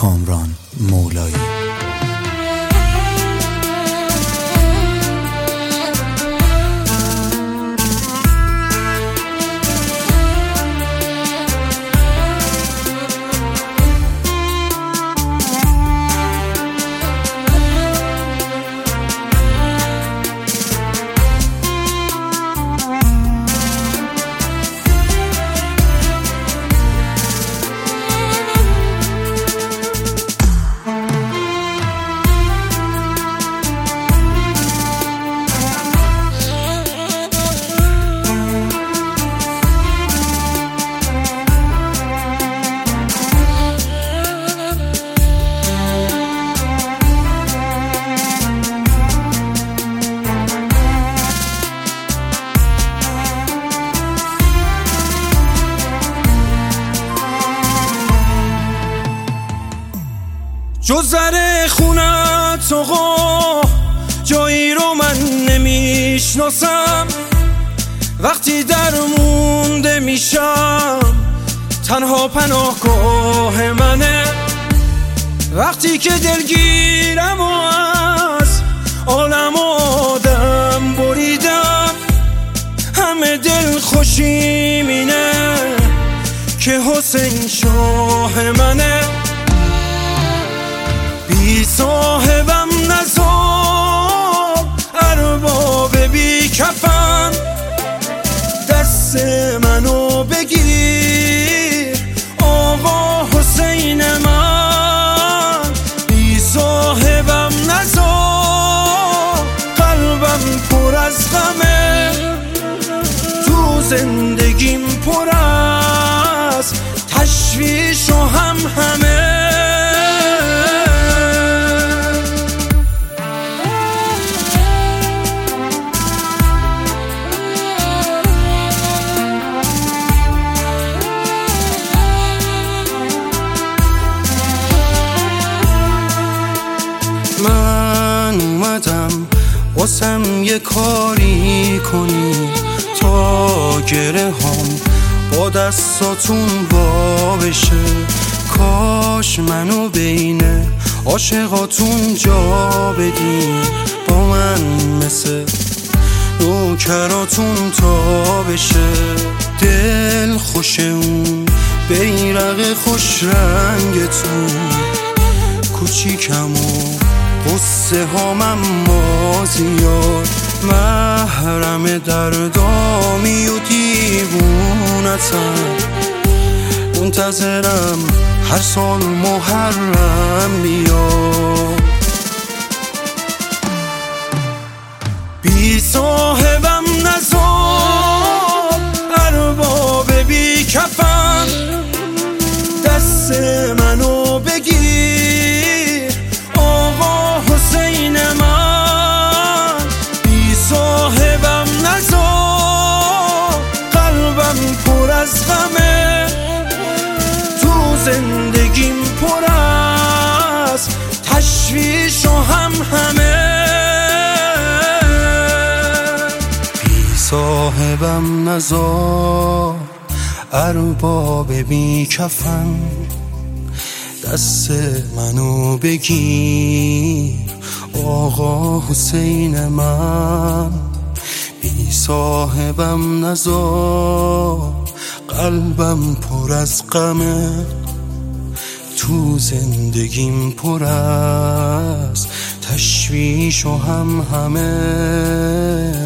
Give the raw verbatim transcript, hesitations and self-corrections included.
کامران مولایی. جز در خونت آقا جایی رو من نمیشناسم، وقتی در مونده میشم تنها پناهگاه منه، وقتی که دلگیرم و از عالم و آدم بریدم، همه دل خوشیم اینه که حسین شاه منه. بی صاحبم نزار ارباب بی کفن، دست منو بگیر آقا حسین من. بی صاحبم نزار قلبم پر از غمه، تو زندگیم پر از تشویش و هم همه. من اومدم واسم یه کاری کنی تا گره هم با دستاتون وا بشه، کاش منو بین عاشقاتون جا بدین، با من مثل نوکراتون تا بشه. دل خوش اون بیرق خوش رنگتون، کوچیکم و قصه هام اما زیاد، محرم دردامی و دیوونتم، منتظرم هر سال محرم بیاد. بی صاحبم نزار ارباب بی کفن، دست منو بگیر آقا حسین من. بی صاحبم نزار قلبم پر از غمه، تو زندگیم پر از تشویش و هم همه. بی صاحبم نزار ارباب بی کفن، دست منو بگیر آقا حسین من. بی صاحبم نزار قلبم پر از غمه، تو زندگیم پر از تشویش و هم همه.